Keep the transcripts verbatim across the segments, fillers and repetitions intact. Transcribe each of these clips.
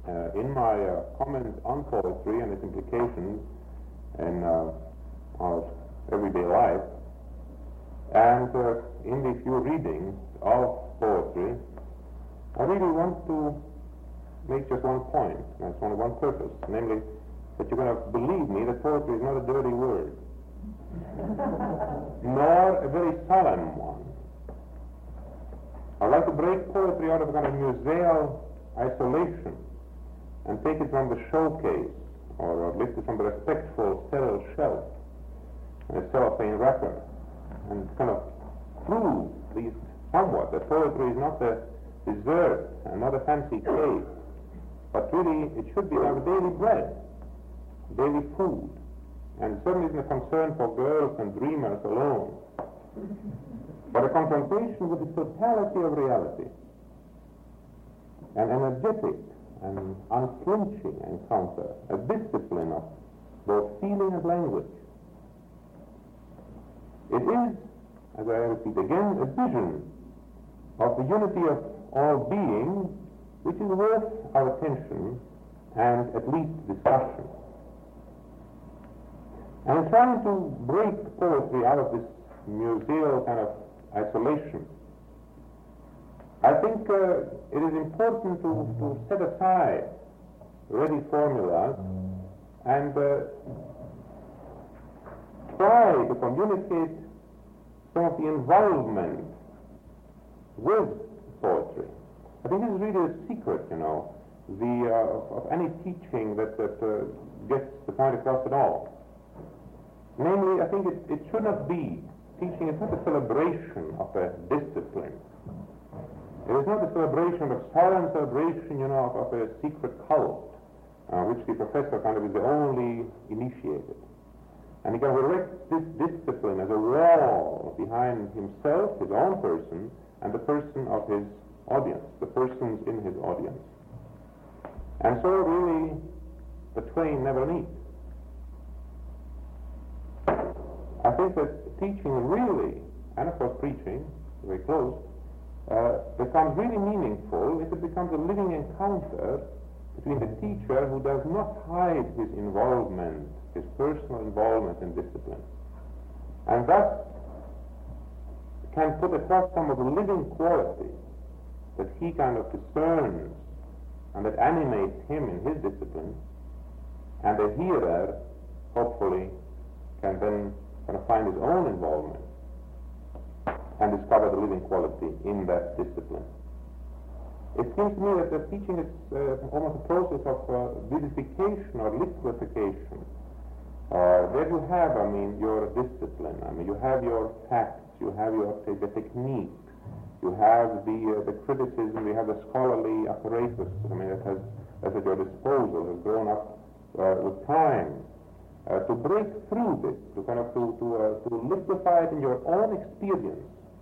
uh, in my uh, comment on poetry and its implications in uh, our everyday life, and uh, in the few readings of poetry, I really want to make just one point, and it's only one purpose, namely that you're going to believe me that poetry is not a dirty word, nor a very solemn one. I'd like to break poetry out of a kind of museal isolation and take it from the showcase, or, or lift it from the respectful sterile shelf in a cellophane wrapper, and kind of prove, at least somewhat, that poetry is not a dessert and not a fancy cake, but really it should be our daily bread, daily food, and certainly isn't a concern for girls and dreamers alone, but a confrontation with the totality of reality, an energetic and unflinching encounter, a discipline of both feeling and language. It is, as I repeat again, a vision of the unity of all being, which is worth our attention and at least discussion. And in trying to break poetry out of this museal kind of isolation, I think uh, it is important to, to set aside ready formulas and uh, try to communicate some of the involvement with poetry. I think this is really a secret, you know, the, uh, of any teaching that, that uh, gets the point across at all. Namely, I think it, it should not be, teaching is not a celebration of a discipline. It is not a celebration of a solemn celebration, you know, of, of a secret cult, uh, which the professor kind of is the only initiated. And he can erect this discipline as a wall behind himself, his own person, and the person of his audience, the persons in his audience. And so really, the twain never meet. I think that teaching really, and of course preaching, very close, uh, becomes really meaningful if it becomes a living encounter between the teacher who does not hide his involvement, his personal involvement in discipline, and thus can put across some of the living quality that he kind of discerns and that animates him in his discipline, and the hearer hopefully can then kind of find his own involvement and discover the living quality in that discipline. It seems to me that the teaching is uh, almost a process of uh, vivification or liquefaction. Uh, there you have, I mean, your discipline. I mean, you have your facts, you have your say, the technique, you have the uh, the criticism, you have the scholarly apparatus. I mean, that has that's at your disposal, has grown up uh, with time. Uh, to break through this, to kind of to to, uh, to liquefy it in your own experience.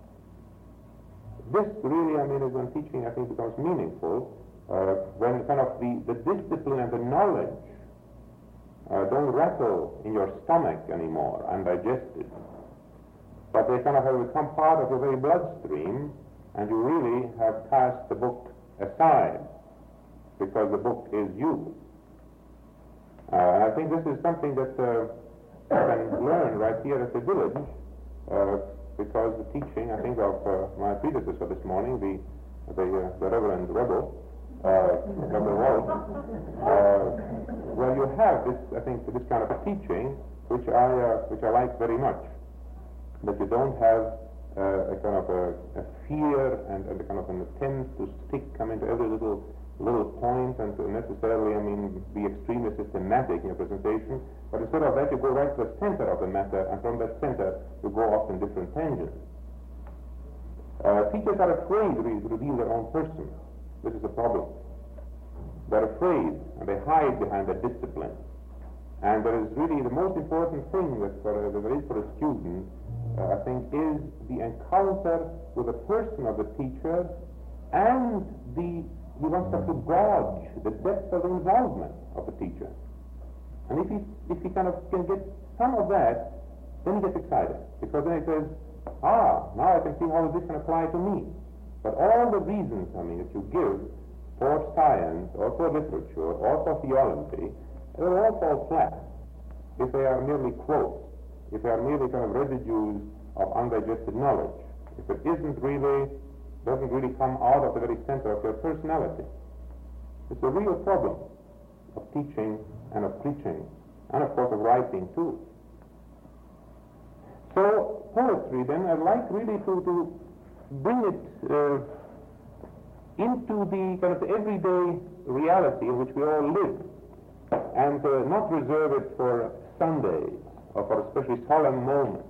This really, I mean, is when teaching, I think, becomes meaningful, uh, when kind of the, the discipline and the knowledge uh, don't rattle in your stomach anymore, undigested, but they kind of have become part of your very bloodstream, and you really have cast the book aside, because the book is you. Uh, and I think this is something that uh, you can learn right here at the village, uh, because the teaching, I think, of uh, my predecessor this morning, the the, uh, the Reverend Rebel, uh, Reverend Walsh, uh, well, you have this, I think, this kind of a teaching, which I uh, which I like very much, that you don't have uh, a kind of a, a fear and, and a kind of an attempt to stick, I mean, to every little little point and to necessarily, I mean, be extremely systematic in your presentation, but instead of that you go right to the center of the matter, and from that center you go off in different tangents. Uh, teachers are afraid really to reveal their own person. This is a problem. They're afraid, and they hide behind their discipline. And there is really the most important thing that, for, uh, that there is for a student, uh, I think, is the encounter with the person of the teacher, and the he wants to gauge the depth of involvement of the teacher. And if he, if he kind of can get some of that, then he gets excited. Because then he says, ah, now I can see how this can apply to me. But all the reasons, I mean, that you give for science science or for literature or for theology, they will all fall flat if they are merely quotes, if they are merely kind of residues of undigested knowledge, if it isn't really, doesn't really come out of the very center of your personality. It's a real problem of teaching and of preaching, and of course of writing too. So poetry then, I'd like really to, to bring it uh, into the kind of the everyday reality in which we all live, and uh, not reserve it for Sundays or for especially solemn moments.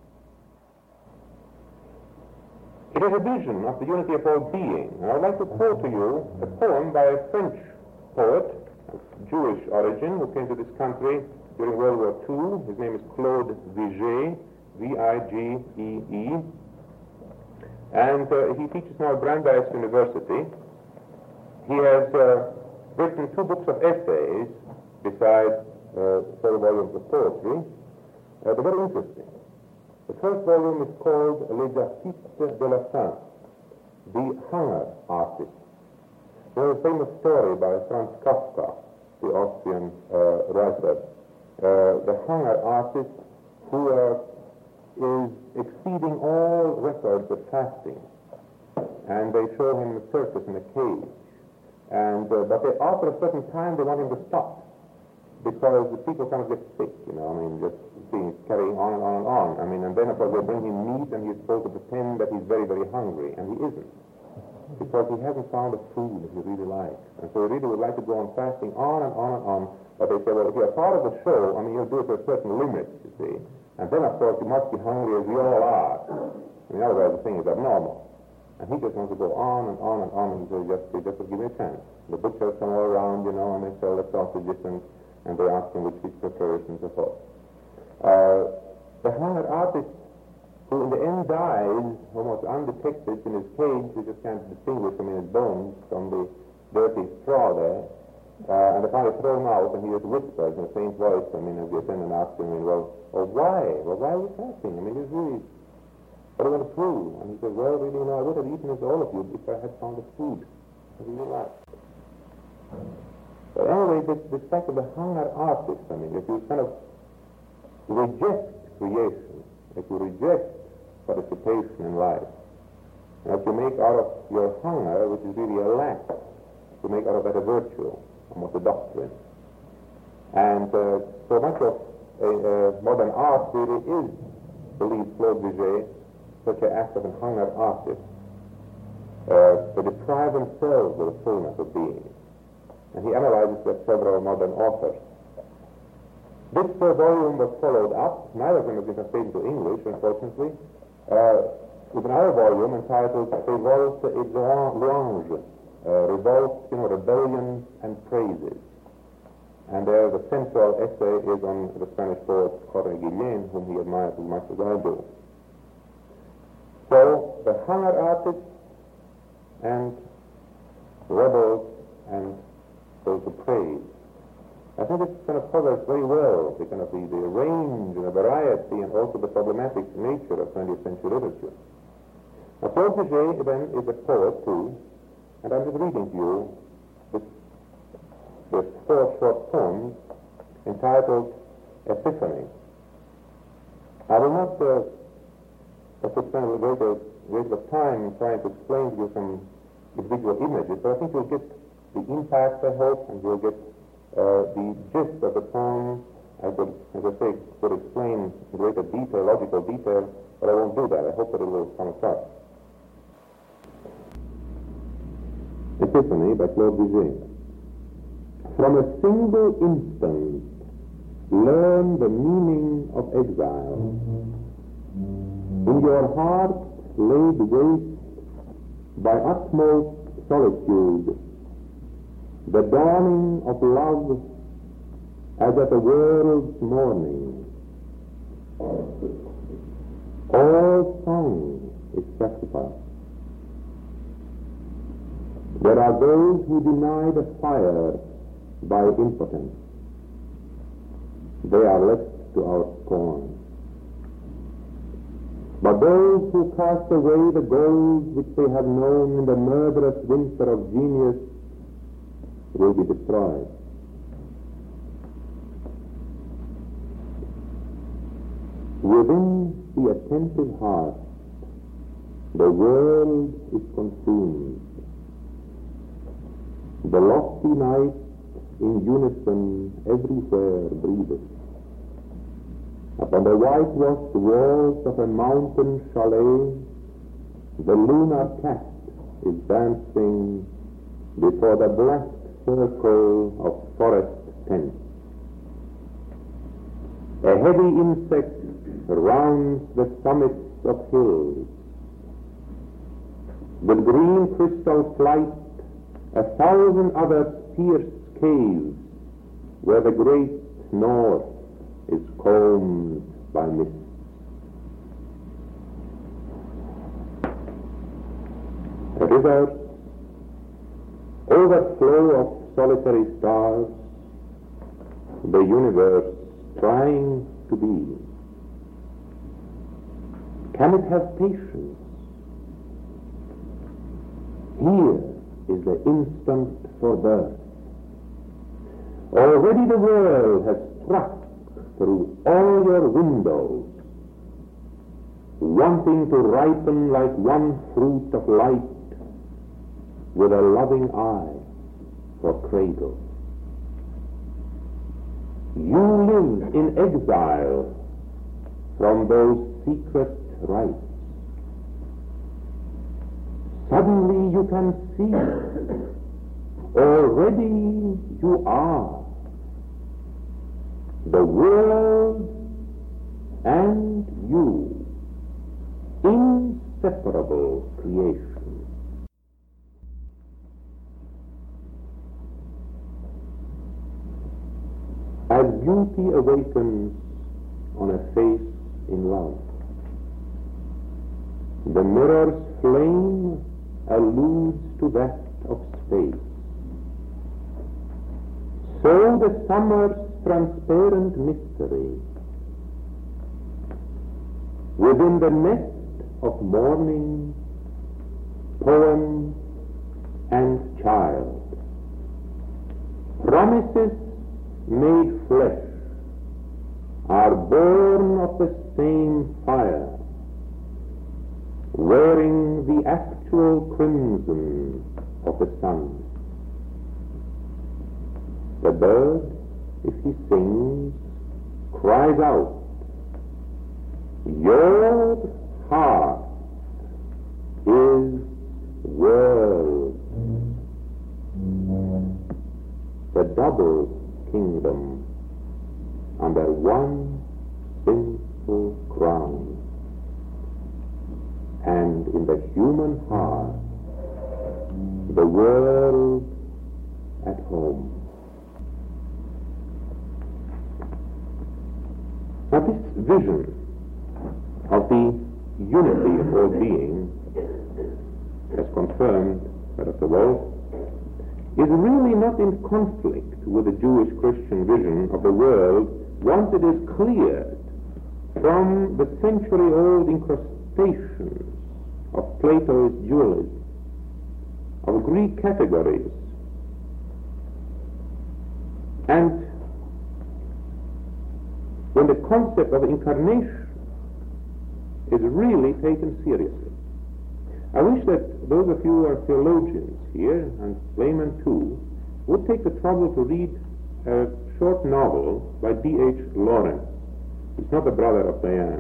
It is a vision of the unity of all being, and I'd like to quote to you a poem by a French poet of Jewish origin who came to this country during World War Two. His name is Claude Vigée, V I G E E, and uh, he teaches now at Brandeis University. He has uh, written two books of essays besides uh, several volumes of poetry. Uh, they're very interesting. The first volume is called Les Artistes de la Faim, the Hunger Artists. There's a famous story by Franz Kafka, the Austrian uh, writer, uh, the Hunger Artist, who uh, is exceeding all records of fasting. And they show him a circus in a cage. And, uh, but they, after a certain time, they want him to stop, because the people kind of get sick, you know, I mean, just being carrying on and on and on. I mean, and then, of course, they bring him meat, and he's supposed to pretend that he's very, very hungry, and he isn't, because he hasn't found a food that he really likes. And so he really would like to go on fasting on and on and on, but they say, well, if you're part of the show, I mean, you'll do it to a certain limit, you see, and then, of course, you must be hungry as we all are. I mean, otherwise the thing is abnormal. And he just wants to go on and on and on, and he says, just, just give me a chance. The butchers come all around, you know, and they sell the sausages, and and they ask him which he prefers and so forth. Uh, the Hunger Artist, who in the end dies almost undetected in his cage, you just can't distinguish him in his bones from the dirty straw there, uh, and they finally throw him out, and he just whispers in a faint voice, I mean, as the attendant asks him, well, well, why? Well, why are you fasting? I mean, it's really, what are you going to prove? And he says, well, really, you know, I would have eaten as all of you if I had found the food that you like. But anyway, this, this fact of the Hunger Artist, I mean, if you kind of reject creation, if you reject participation in life, and if you make out of your hunger, which is really a lack, you make out of that a virtue, almost a doctrine. And uh, so much of a, uh, modern art really is, believes Claude Vigée, such an act of a hunger artist. Uh, they deprive themselves of the fullness of being. And he analyzes with several modern authors. This uh, volume was followed up, neither of them has been translated into English, unfortunately, uh, with another volume entitled Révolte et Louange, uh, Revolt, you know, Rebellion and Praises. And there the central essay is on the Spanish poet Jorge Guillén, whom he admires as much as I do. So, the Hunger Artists and rebels and those who praise. I think this kind of covers very well the kind of the, the range and the variety and also the problematic nature of twentieth century literature. Now, Claude Vigée, then, is a poet too, and I'm just reading to you this, this four short poems entitled Epiphany. I will not uh, have to spend a great deal of time trying to explain to you some individual images, but I think you'll get the impact, I hope, and you'll get uh, the gist of the poem. I could, as I say, could explain in greater detail, logical detail, but I won't do that. I hope that it will come across. Epiphany by Claude Vigée. From a single instant, learn the meaning of exile. In your heart laid waste by utmost solitude, the dawning of love as at the world's morning. All song is sacrifice. There are those who deny the fire by impotence. They are left to our scorn. But those who cast away the gold which they have known in the murderous winter of genius will be destroyed. Within the attentive heart, the world is consumed. The lofty night in unison everywhere breatheth. Upon the whitewashed walls of a mountain chalet, the lunar cat is dancing before the black circle of forest tents. A heavy insect rounds the summits of hills. With green crystal flight, a thousand other pierce caves where the great north is combed by mist. A river, overflow of solitary stars, the universe trying to be. Can it have patience? Here is the instant for birth. Already the world has struck through all your windows, wanting to ripen like one fruit of light with a loving eye for cradle. You live in exile from those secret rites. Suddenly you can see, already you are the world and you, inseparable creation. As beauty awakens on a face in love, the mirror's flame alludes to that of space. So the summer's transparent mystery within the nest of morning, poem, and child, promises made flesh are born of the same fire, wearing the actual crimson of the sun. The bird, if he sings, cries out, your heart is world. The double kingdom under one sinful crown. And in the human heart, the world at home. Now this vision of the unity of all being, as confirmed by Doctor Wolff, is really not in conflict with the Jewish Christian vision of the world once it is cleared from the century-old incrustations of Plato's dualism, of Greek categories, and when the concept of incarnation is really taken seriously. I wish that those of you who are theologians here, and laymen too, would take the trouble to read a short novel by D H Lawrence. He's not the brother of Diane.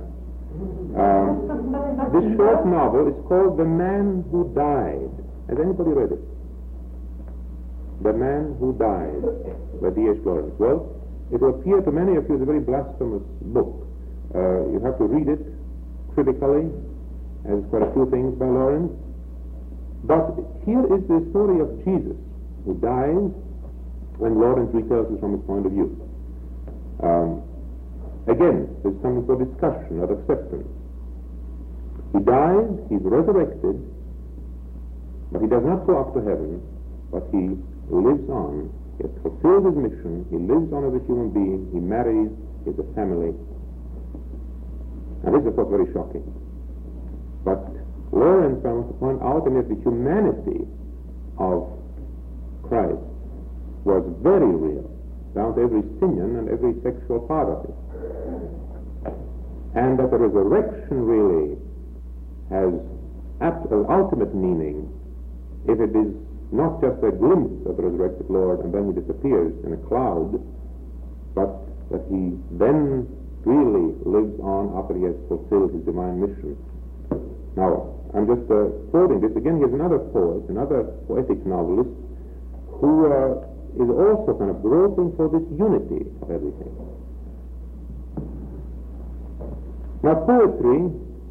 Um, this short novel is called The Man Who Died. Has anybody read it? The Man Who Died by D H Lawrence. Well, it will appear to many of you as a very blasphemous book. Uh, you have to read it critically, as quite a few things by Lawrence. But here is the story of Jesus, who dies, and Lawrence retells it from his point of view. Um, again, there's something for discussion, not acceptance. He dies, he's resurrected, but he does not go up to heaven, but he lives on. He has fulfilled his mission, he lives on as a human being, he marries, he has a family. And this is, of course, very shocking. But Lawrence, I want to point out, and yet the humanity of Christ was very real, down to every simian and every sexual part of it. And that the resurrection really has absolute, ultimate meaning if it is not just a glimpse of the resurrected Lord and then he disappears in a cloud, but that he then really lives on after he has fulfilled his divine mission. Now, I'm just uh, quoting this. Again, here's another poet, another poetic novelist, who uh, is also kind of groping for this unity of everything. Now, poetry,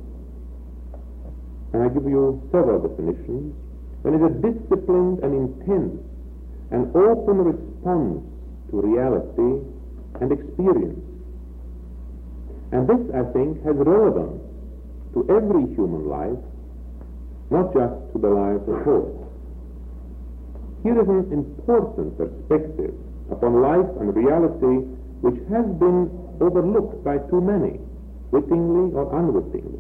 and I give you several definitions, when it's a disciplined and intense and open response to reality and experience. And this, I think, has relevance to every human life, not just to the life of poets. Here is an important perspective upon life and reality which has been overlooked by too many, wittingly or unwittingly.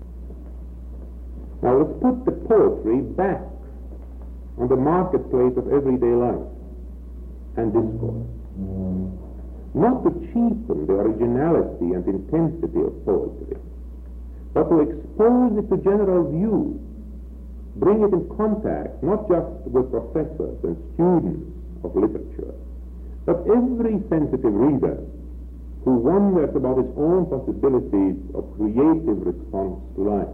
Now let's put the poetry back on the marketplace of everyday life and discourse. Not to cheapen the originality and intensity of poetry, but to expose it to general view, bring it in contact not just with professors and students of literature, but every sensitive reader who wonders about his own possibilities of creative response to life.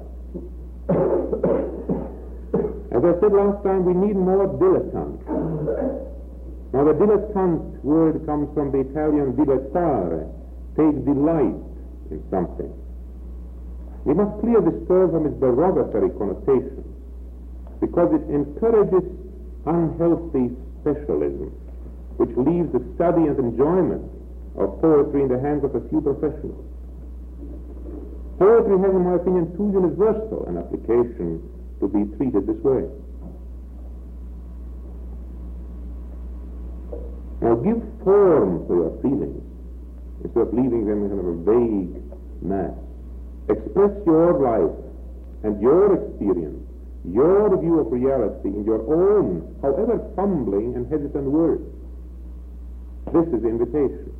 As I said last time, we need more dilettantes. Now the dilettante word comes from the Italian dilettare, take delight in something. We must clear this term from its derogatory connotation, because it encourages unhealthy specialism, which leaves the study and enjoyment of poetry in the hands of a few professionals. Poetry has, in my opinion, too universal an application to be treated this way. Now give form to your feelings instead of leaving them in kind of a vague mass. Express your life and your experience, your view of reality in your own, however fumbling and hesitant words. This is the invitation.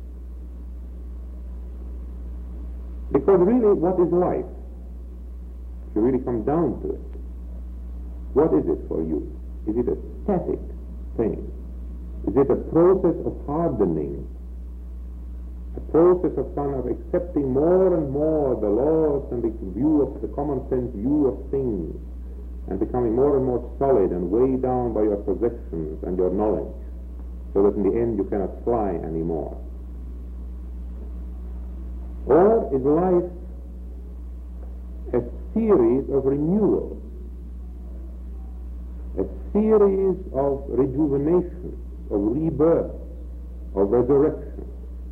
Because really, what is life? If you really come down to it, what is it for you? Is it a static thing? Is it a process of hardening? A process of kind of accepting more and more the laws and the view of the common sense view of things, and becoming more and more solid and weighed down by your possessions and your knowledge, so that in the end you cannot fly anymore? Or is life a series of renewals, a series of rejuvenation, of rebirth, of resurrection?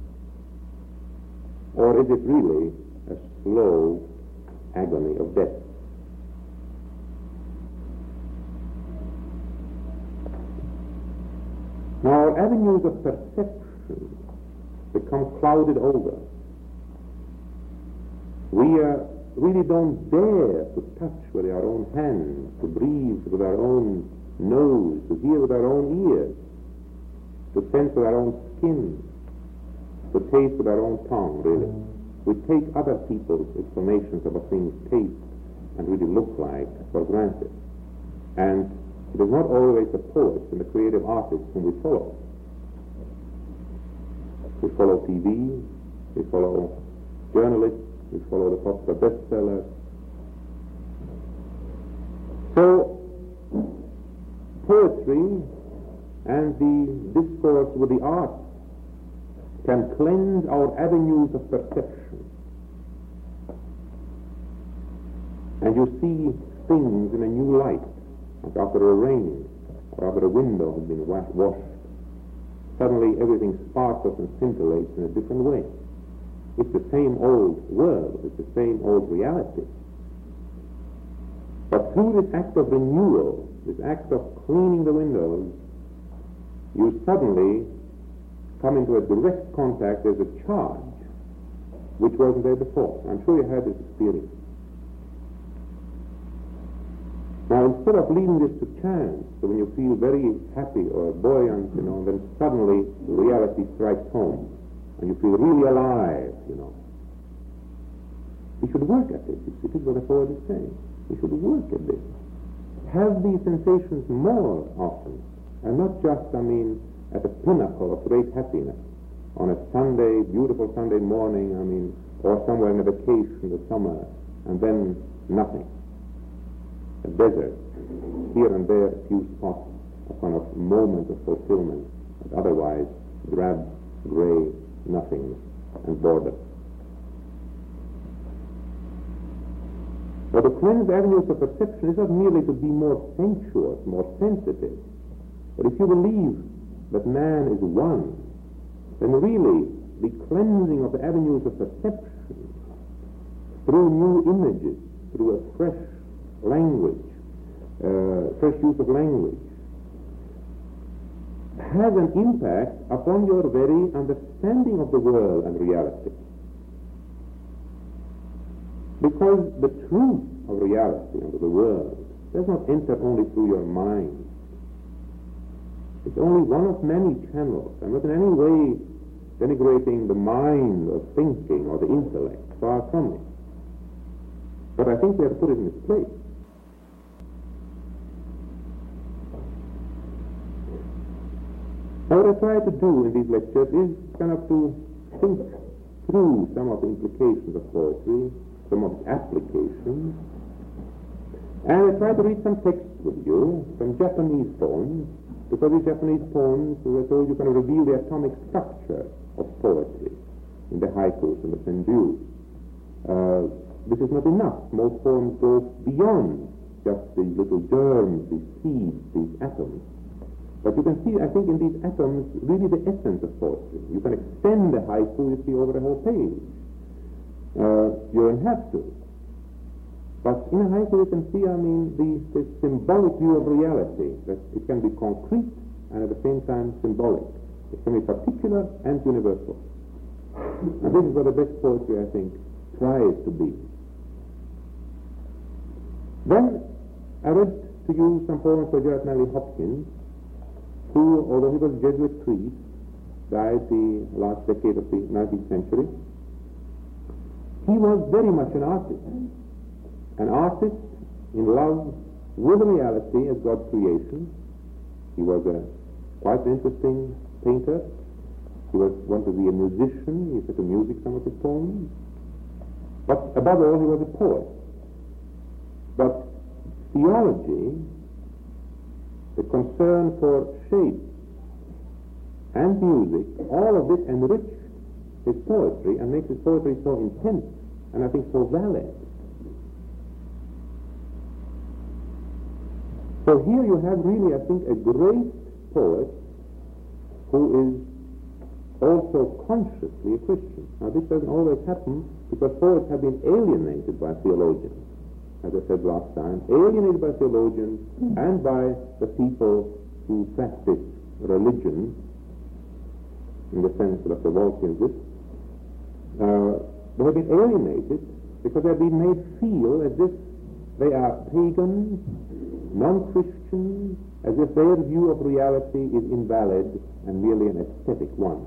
Or is it really a slow agony of death? Now our avenues of perception become clouded over. We uh, really don't dare to touch with our own hands, to breathe with our own nose, to hear with our own ears, to sense with our own skin, to taste with our own tongue, really. We take other people's explanations of what things taste and really look like for granted. And it is not always the poets and the creative artists whom we follow. We follow T V, we follow journalists, we follow the popular bestsellers. So, poetry and the discourse with the arts can cleanse our avenues of perception. And you see things in a new light, like after a rain, or after a window has been wa- washed. Suddenly everything sparkles and scintillates in a different way. It's the same old world, it's the same old reality. But through this act of renewal, this act of cleaning the windows, you suddenly come into a direct contact with a charge which wasn't there before. I'm sure you had this experience. Now, instead of leaving this to chance, so when you feel very happy or buoyant, you know, then suddenly reality strikes home, and you feel really alive, you know. We should work at it. This is what the poet is saying. We should work at this. Have these sensations more often, and not just, I mean, at the pinnacle of great happiness, on a Sunday, beautiful Sunday morning, I mean, or somewhere in a vacation, the summer, and then nothing. A desert, here and there a few spots, a kind of moment of fulfillment, but otherwise drab, gray, nothingness, and boredom. But to cleanse avenues of perception is not merely to be more sensuous, more sensitive, but if you believe that man is one, then really the cleansing of the avenues of perception through new images, through a fresh language, uh, fresh use of language, has an impact upon your very understanding of the world and reality. Because the truth of reality and of the world does not enter only through your mind. It's only one of many channels. I'm not in any way denigrating the mind of thinking or the intellect, far from it. But I think we have to put it in its place. Now, what I try to do in these lectures is kind of to think through some of the implications of poetry, some of its applications, and I try to read some texts with you, some Japanese poems, because these Japanese poems, as I told you, kind of reveal the atomic structure of poetry in the haikus and the senju. Uh, this is not enough. Most poems go beyond just these little germs, these seeds, these atoms. But you can see, I think, in these atoms, really the essence of poetry. You can extend the haiku, you see, over a whole page. Uh, you don't have to. But in a haiku you can see, I mean, the, the symbolic view of reality, that it can be concrete and at the same time symbolic. It can be particular and universal. And this is what the best poetry, I think, tries to be. Then I read to you some poems by Gerard Manley Hopkins, who, although he was a Jesuit priest, died the last decade of the nineteenth century. He was very much an artist. An artist in love with reality as God's creation. He was a quite interesting painter. He was wanted to be a musician. He set to music some of his poems. But above all, he was a poet. But theology, the concern for shape and music, all of this enriched his poetry and makes his poetry so intense and I think so valid. So here you have really, I think, a great poet who is also consciously a Christian. Now this doesn't always happen because poets have been alienated by theologians, as I said last time, alienated by theologians mm. and by the people who practice religion in the sense that Doctor Walton did. Uh, they have been alienated because they have been made feel as if they are pagans, non-Christians, as if their view of reality is invalid and merely an aesthetic one.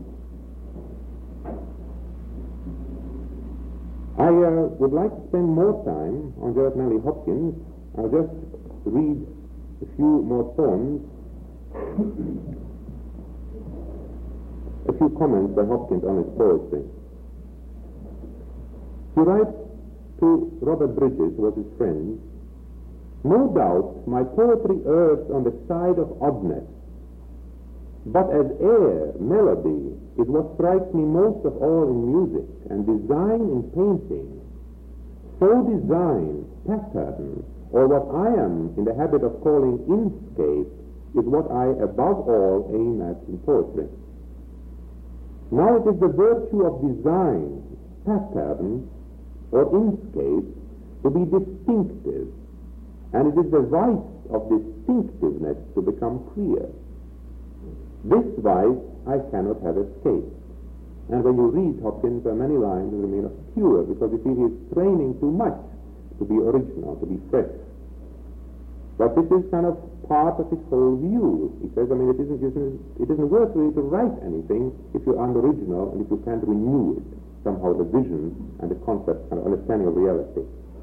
I uh, would like to spend more time on Gerard Manley Hopkins. I'll just read a few more poems, a few comments by Hopkins on his poetry. He writes to Robert Bridges, who was his friend, "No doubt my poetry errs on the side of oddness, but as air, melody, is what strikes me most of all in music, and design in painting. So design, pattern, or what I am in the habit of calling inscape, is what I above all aim at in poetry. Now it is the virtue of design, pattern, or inscape to be distinctive, and it is the vice of distinctiveness to become clear. This vice I cannot have escaped." And when you read Hopkins, there are many lines that remain obscure because you feel he is straining too much to be original, to be fresh. But this is kind of part of his whole view. He says, I mean, it isn't, it isn't, it isn't worth really to write anything if you're unoriginal and if you can't renew it, somehow the vision and the concept and understanding of reality.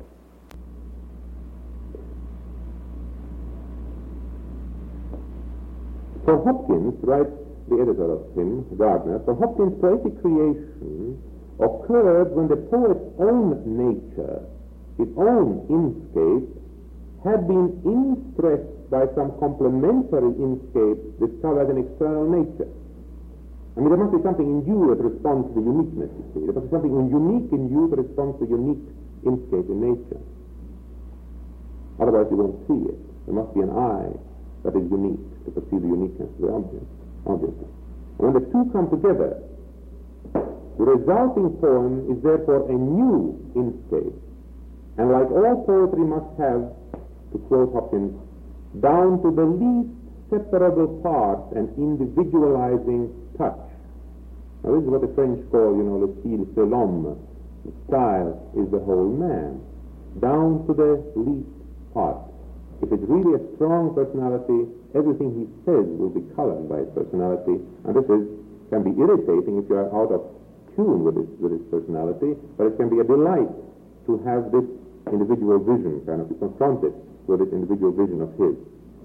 For Hopkins, writes the editor of him, Gardner, for Hopkins, poetic creation occurred when the poet's own nature, his own inscape, had been impressed by some complementary inscape discovered in external nature. I mean, there must be something in you that responds to the uniqueness, you see. There must be something unique in you that responds to unique inscape in nature. Otherwise you won't see it. There must be an eye that is unique to perceive the uniqueness of the object. object. And when the two come together, the resulting poem is therefore a new inscape. And like all poetry must have, to quote Hopkins, down to the least separable parts and individualizing touch. Now this is what the French call, you know, le style c'est l'homme. The style is the whole man. Down to the least part. If it's really a strong personality, everything he says will be colored by his personality, and this is, can be irritating if you are out of tune with his, with his personality, but it can be a delight to have this individual vision, kind of be confronted with this individual vision of his.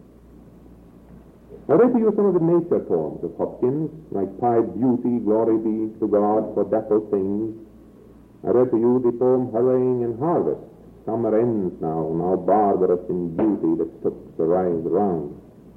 I read to you some of the nature poems of Hopkins, like Pied Beauty, Glory Be to God for Dappled Things. I read to you the poem Hurrying in Harvest. Summer ends now, now barbarous in beauty that took the rise round.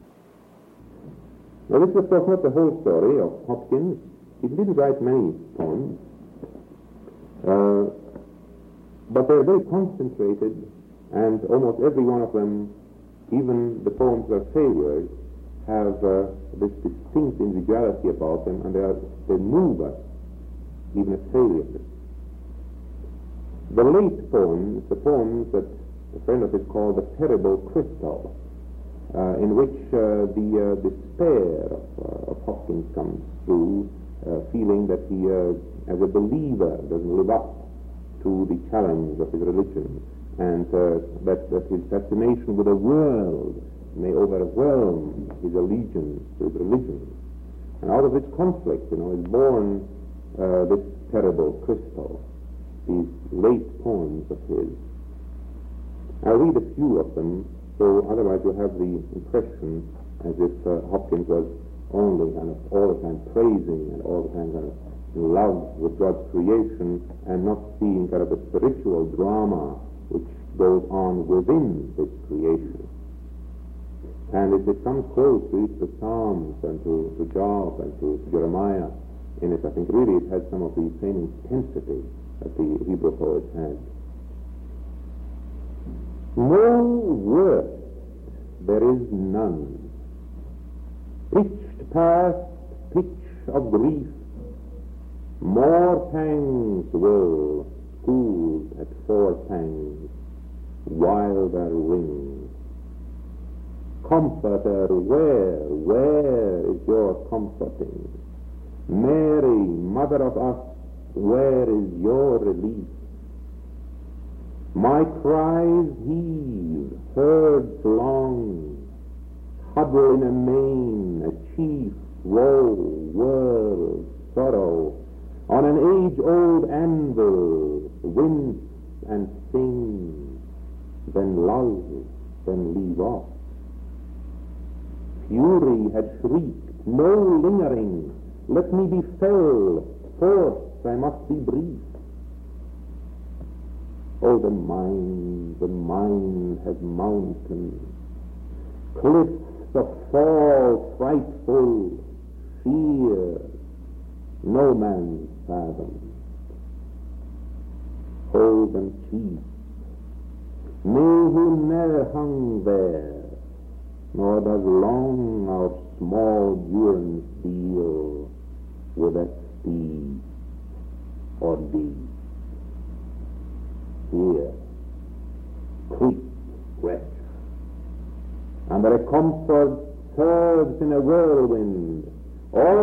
Now this was, of course, not the whole story of Hopkins. He didn't write many poems, uh, but they're very concentrated, and almost every one of them, even the poems that are failures, have uh, this distinct individuality about them, and they, are, they move us, even as failures. The late poems, the poems that a friend of his called the Terrible Crystal, uh, in which uh, the uh, despair of, uh, of Hopkins comes through, uh, feeling that he, uh, as a believer, doesn't live up to the challenge of his religion, and uh, that, that his fascination with the world may overwhelm his allegiance to his religion. And out of this conflict, you know, is born uh, this Terrible Crystal, these late poems of his. I'll read a few of them, so otherwise you'll have the impression as if uh, Hopkins was only kind of all the time praising and all the time kind of in love with God's creation and not seeing kind of the spiritual drama which goes on within this creation. And it, it comes close to each of the Psalms and to, to Job and to Jeremiah in it. I think really it has some of the same intensity that the Hebrew poets had. No worse there is none. Pitched past pitch of grief, more pangs will, schooled at four pangs, wilder ring. Comforter, where, where is your comforting? Mary, mother of us, where is your relief? My cries heave, herds long, huddle in a main, a chief, woe, world, sorrow, on an age-old anvil, wince and sing, then lull, then leave off. Fury had shrieked, no lingering, let me be fell, forth I must be brief. Oh, the mind, the mind has mountains, cliffs of fall frightful, fear, no man's fathom. Hold them cheap, may he ne'er hung there, nor does long our small durance deal with that speed or deed. Here, creep, rest, and the comfort surges in a whirlwind, all